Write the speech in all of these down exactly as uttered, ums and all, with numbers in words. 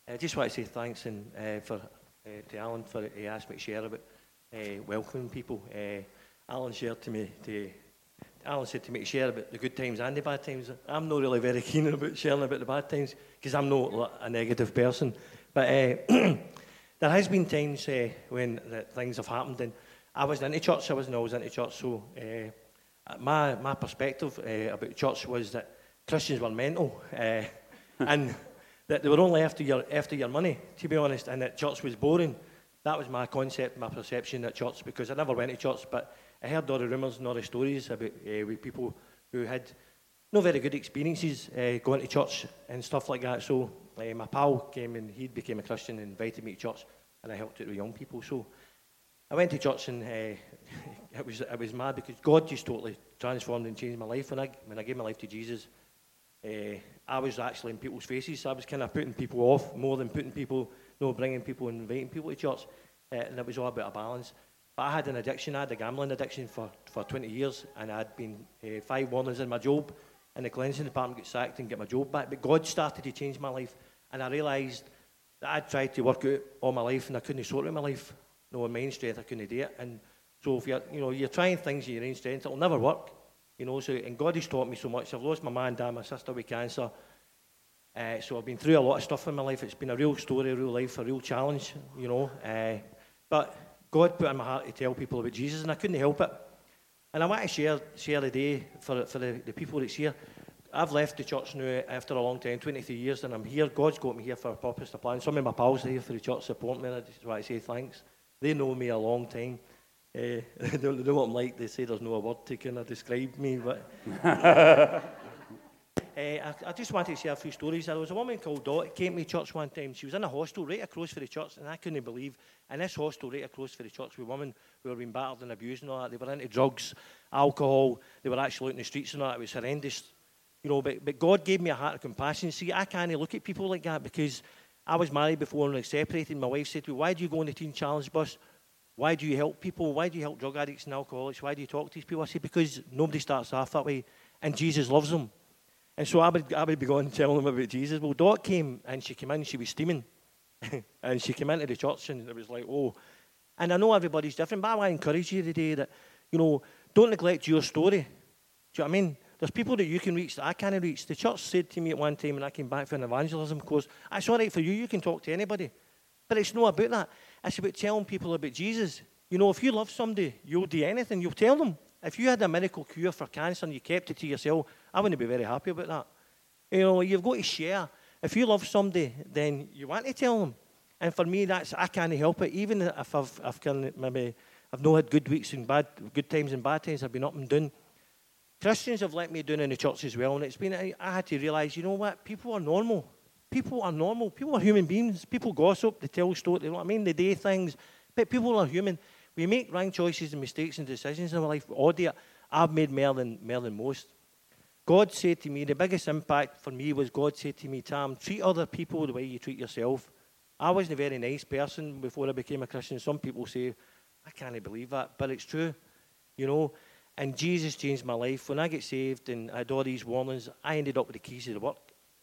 I just want to say thanks and uh, for uh, to Alan for he asked me to share about uh, welcoming people. Uh, Alan shared to me to Alan said to me to share about the good times and the bad times. I'm not really very keen about sharing about the bad times because I'm not like, a negative person. But uh, there has been times uh, when that things have happened, and I was into church. I wasn't always into church, so uh, my my perspective uh, about church was that Christians were mental, uh, and that they were only after your after your money, to be honest, and that church was boring. That was my concept, my perception at church, because I never went to church, but I heard all the rumours and all the stories about uh, with people who had no very good experiences uh, going to church and stuff like that. So uh, my pal came and he became a Christian and invited me to church, and I helped out with young people. So I went to church, and uh, it was it was mad because God just totally transformed and changed my life. When I when I gave my life to Jesus, uh, I was actually in people's faces. I was kind of putting people off more than putting people, no, bringing people and inviting people to church, uh, and it was all about a balance. But I had an addiction. I had a gambling addiction for, for twenty years, and I had been uh, five warnings in my job, and the cleansing department got sacked and get my job back. But God started to change my life, and I realised that I'd tried to work out all my life, and I couldn't sort out my life. No, in my own strength, I couldn't do it. And so if you're, you know, you're trying things in your own strength, it'll never work. You know, so, and God has taught me so much. I've lost my mum and dad, my sister with cancer. Uh, so I've been through a lot of stuff in my life. It's been a real story, a real life, a real challenge, you know. Uh, but God put in my heart to tell people about Jesus, and I couldn't help it. And I want to share share the day for for the, the people that's here. I've left the church now after a long time, twenty-three years, and I'm here. God's got me here for a purpose, a plan. Some of my pals are here for the church support me, and I just want to say thanks. They know me a long time. Uh, they don't know what I'm like. They say there's no word to kind of describe me, but... Uh, I, I just wanted to share a few stories. There was a woman called Dot who came to church one time. She was in a hostel right across from the church, and I couldn't believe, in this hostel right across from the church with women who were being battered and abused and all that. They were into drugs, alcohol. They were actually out in the streets and all that. It was horrendous. You know, but, but God gave me a heart of compassion. See, I can't look at people like that because I was married before and I separated. My wife said to me, why do you go on the Teen Challenge bus? Why do you help people? Why do you help drug addicts and alcoholics? Why do you talk to these people? I said, because nobody starts off that way, and Jesus loves them. And so I would, I would be going telling them about Jesus. Well, Dot came, and she came in, she was steaming. And she came into the church, and it was like, oh. And I know everybody's different, but I want to encourage you today that, you know, don't neglect your story. Do you know what I mean? There's people that you can reach that I can't reach. The church said to me at one time when I came back for an evangelism course, it's all right for you, you can talk to anybody. But it's not about that. It's about telling people about Jesus. You know, if you love somebody, you'll do anything. You'll tell them. If you had a miracle cure for cancer and you kept it to yourself, I wouldn't be very happy about that. You know, you've got to share. If you love somebody, then you want to tell them. And for me, that's I can't help it. Even if I've, I've kind maybe I've not had good weeks and bad good times and bad times, I've been up and down. Christians have let me down in the church as well, and it's been I, I had to realise, you know what? People are normal. People are normal. People are human beings. People gossip. They tell stories. You know what I mean? They do things. But people are human. We make wrong choices and mistakes and decisions in our life. All day, I've made more than, more than most. God said to me, the biggest impact for me was God said to me, Tam, treat other people the way you treat yourself. I wasn't a very nice person before I became a Christian. Some people say, I can't believe that, but it's true, you know. And Jesus changed my life. When I get saved and I had all these warnings, I ended up with the keys to the work.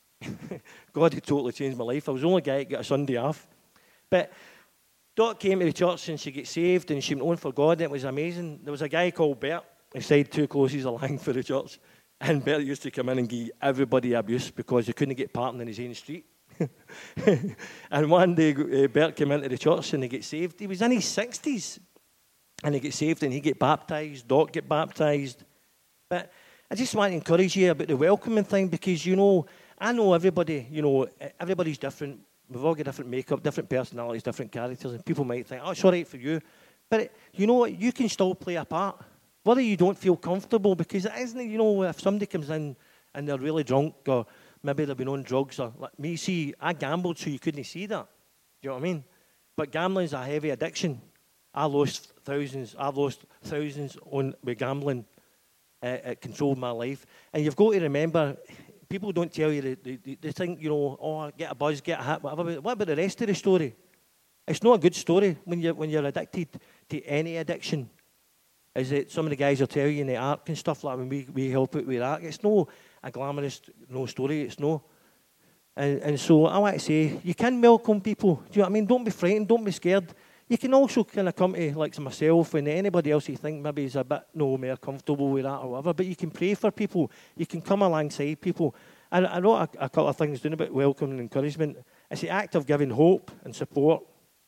God had totally changed my life. I was the only guy that got a Sunday off. But Dot came to the church and she got saved and she went on for God, and it was amazing. There was a guy called Bert inside two closes along for the church, and Bert used to come in and give everybody abuse because he couldn't get parking in his own street. And one day uh, Bert came into the church and he got saved. He was in his sixties and he got saved and he get baptised. Dot get baptised. But I just want to encourage you about the welcoming thing, because, you know, I know everybody, you know, everybody's different. We've all got different makeup, different personalities, different characters, and people might think, oh, it's all right for you. But you know what? You can still play a part, whether you don't feel comfortable, because it isn't, you know, if somebody comes in and they're really drunk, or maybe they've been on drugs, or like me, see, I gambled so you couldn't see that. Do you know what I mean? But gambling's a heavy addiction. I lost thousands, I've lost thousands on with gambling. Uh, it controlled my life. And you've got to remember, people don't tell you, they, they, they think, you know, oh, get a buzz, get a hit, whatever. But what about the rest of the story? It's not a good story when you're, when you're addicted to any addiction. Is it some of the guys will tell you in the ark and stuff like when we, we help out with that. It's no a glamorous no story. It's no. And, and so I want to say, you can welcome people. Do you know what I mean? Don't be frightened. Don't be scared. You can also kind of come to, like myself and anybody else you think maybe is a bit no more comfortable with that or whatever, but you can pray for people. You can come alongside people. And I know a, a couple of things doing about welcome and encouragement. It's the act of giving hope and support,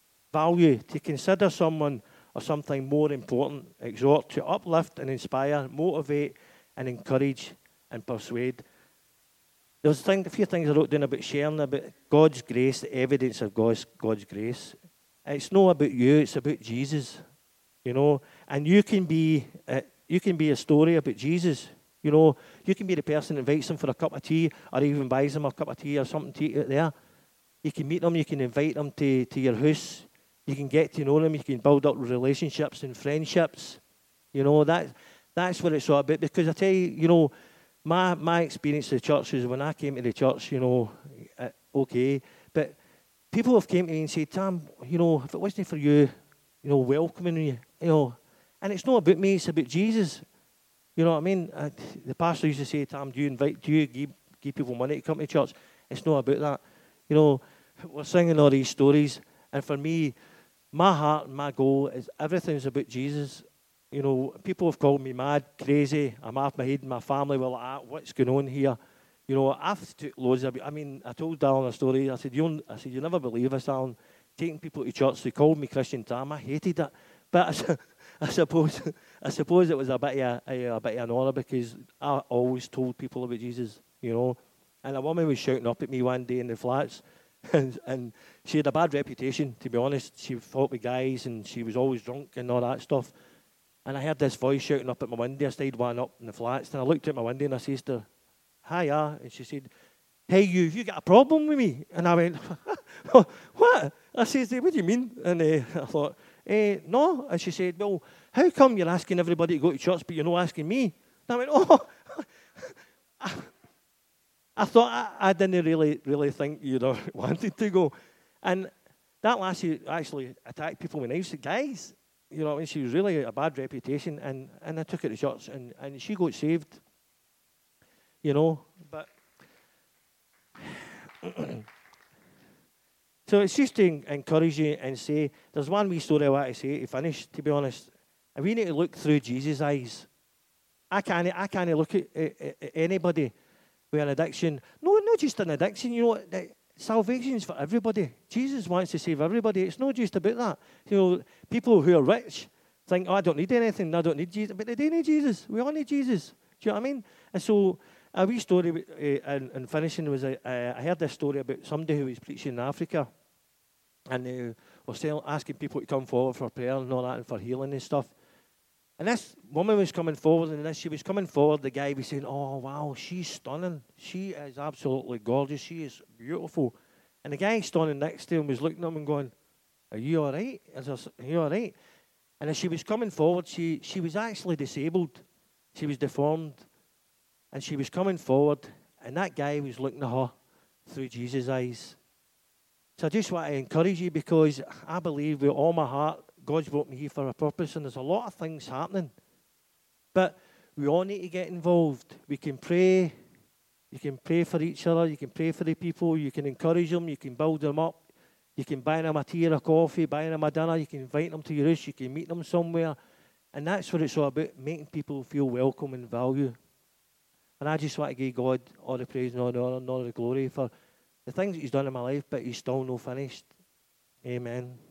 value, to consider someone or something more important, exhort, to uplift and inspire, motivate and encourage and persuade. There's a, thing, a few things I wrote down about sharing about God's grace, the evidence of God's, God's grace. It's not about you, it's about Jesus, you know. And you can be uh, you can be a story about Jesus, you know. You can be the person that invites them for a cup of tea or even buys them a cup of tea or something to eat out there. You can meet them, you can invite them to, to your house. You can get to know them, you can build up relationships and friendships. You know, that, that's what it's all about. Because I tell you, you know, My my experience of the church is when I came to the church, you know, uh, okay, but people have came to me and said, Tam, you know, if it wasn't for you, you know, welcoming you, you know, and it's not about me, it's about Jesus. You know what I mean? Uh, the pastor used to say, Tam, do you invite, do you give, give people money to come to church? It's not about that. You know, we're singing all these stories, and for me, my heart and my goal is everything's about Jesus. You know, people have called me mad, crazy. I'm off my head, and my family were like, ah, what's going on here? You know, I've took loads of, I mean, I told Darren a story. I said, you I said, you never believe us, Darren. Taking people to church, they called me Christian Tam. I hated it. But I, I suppose I suppose it was a bit of a, a bit of an honour because I always told people about Jesus, you know. And a woman was shouting up at me one day in the flats, and, and she had a bad reputation, to be honest. She fought with guys, and she was always drunk and all that stuff. And I heard this voice shouting up at my window. I stayed one up in the flats, and I looked at my window and I said to her, hiya. And she said, hey, you, have you got a problem with me? And I went, what? I said, what do you mean? And uh, I thought, eh, no. And she said, well, how come you're asking everybody to go to church, but you're not asking me? And I went, oh. I, I thought, I, I didn't really, really think you know, wanted to go. And that lassie actually attacked people with knives. Guys, you know, I mean, she was really a bad reputation, and, and I took her to church, and, and she got saved, you know. But so it's just to encourage you and say, there's one wee story I want to say to finish, to be honest. And we need to look through Jesus' eyes. I can't, I can't look at, at, at anybody with an addiction. No, not just an addiction, you know, salvation is for everybody. Jesus wants to save everybody. It's not just about that. You know, people who are rich think, oh, I don't need anything. I don't need Jesus. But they do need Jesus. We all need Jesus. Do you know what I mean? And so a wee story uh, and, and finishing was, uh, I heard this story about somebody who was preaching in Africa. And they were still asking people to come forward for prayer and all that and for healing and stuff. And this woman was coming forward, and as she was coming forward, the guy was saying, oh, wow, she's stunning. She is absolutely gorgeous. She is beautiful. And the guy standing next to him was looking at him and going, are you all right? Is there, are you all right? And as she was coming forward, she, she was actually disabled. She was deformed. And she was coming forward, and that guy was looking at her through Jesus' eyes. So I just want to encourage you, because I believe with all my heart, God's brought me here for a purpose, and there's a lot of things happening. But we all need to get involved. We can pray. You can pray for each other. You can pray for the people. You can encourage them. You can build them up. You can buy them a tea or a coffee, buy them a dinner. You can invite them to your house. You can meet them somewhere. And that's what it's all about, making people feel welcome and value. And I just want to give God all the praise and all the honor and all the glory for the things that he's done in my life, but he's still not finished. Amen.